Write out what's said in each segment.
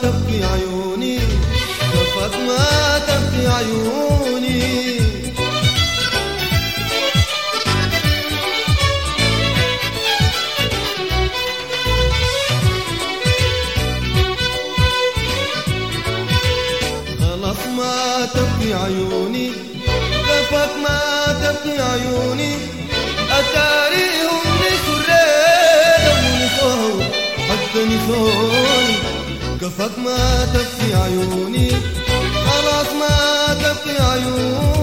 تبكي عيوني، كفاك ما تبكي عيوني. خلاص ما تبكي عيوني، كفاك ما تبكي عيوني. أتاريهم نسرين ونسوه حتى نسوني، كفاك ما تبكي عيوني، خلاص ما تبكي عيوني.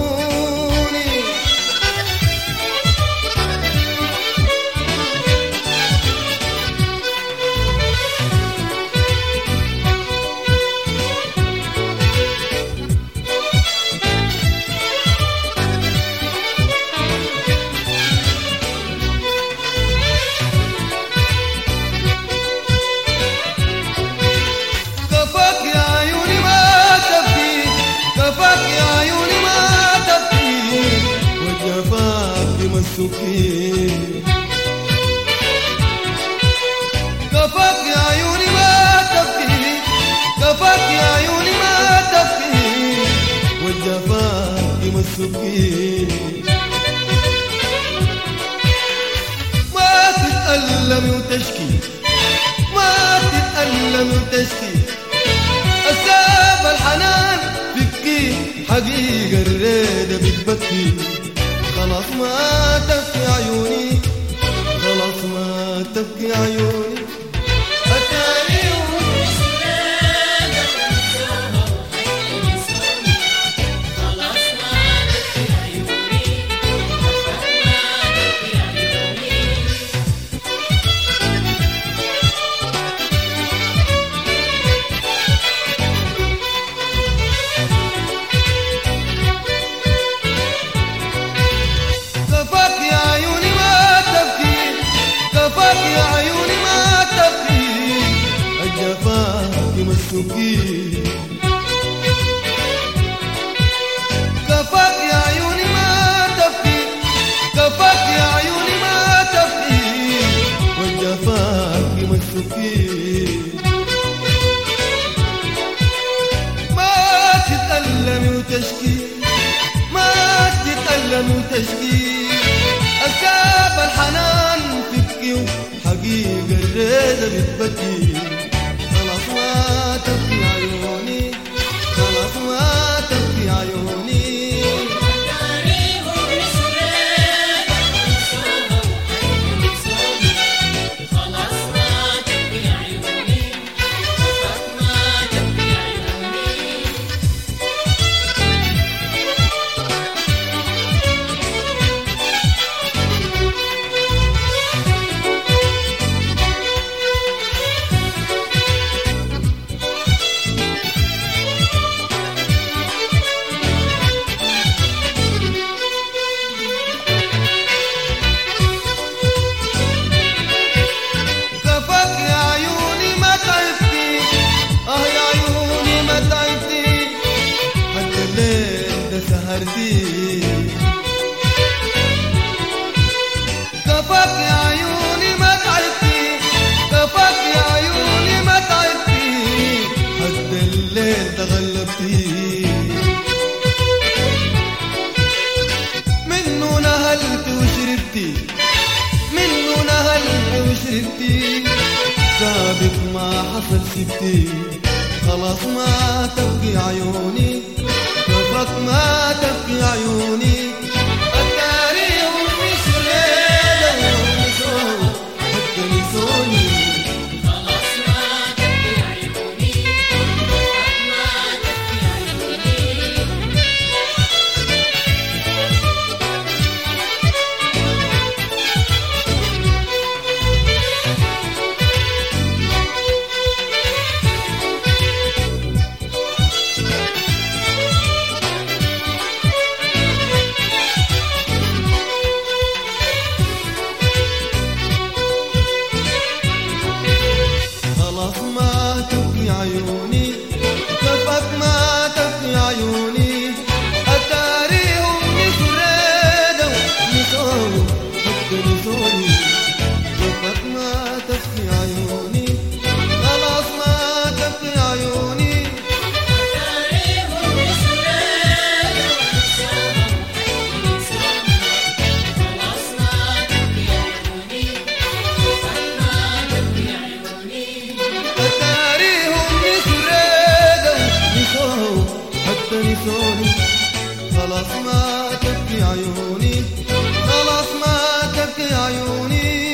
كفاك يا عيوني ما تبكي، كفاك يا عيوني ما تبكي، والجفاك يمسكي. ما تتألم وتشكي، ما تتألم وتشكي، أساب الحنان بكي، حقيقة الريدة بتبكي. خلاص ما تبكي عيوني، خلاص ما تبكي عيوني. أتاريهم نسرين ونسوه حتى نسوني، خلاص ما تبكي عيوني، كفاك ما تبكي عيوني. كفاك يا عيوني ما تبكي، كفاك يا عيوني ما تبكي، الجفاك يمسكي. كفاك يا عيوني ما تبكي، كفاك يا عيوني ما تبكي، والجفاك يمسكي. ما تتألم وتشكي، ما تتألم وتشكي، أساب الحنان تبكي، حقيقة الريدة بتبكي. خلاص ما تبكي عيوني، خلاص ما تبكي عيوني. أتاريهم نسرين ونسوه حتى نسوني، خلاص ما تبكي عيوني، كفاك ما تبكي عيوني. كفاك يا عيوني ما تعبتي، يا عيوني ما تعبتي، حتى الليل ده سهرتي. كفاك يا عيوني ما تعبتي، كفاك يا عيوني ما تعبتي، حتى الليل ده غلبتي. منه نهلت وشربتي، منه نهلت وشربتي، سابق ما حصل سبتي. خلاص ما تبكي عيوني، كفاك ما تبكي عيوني. أتاريهم نسرين ونسوه حتى نسوني، خلاص ما تبكي عيوني، كفاك ما تبكي عيوني. خلاص ما تبكي عيوني خلاص ما تبكي عيوني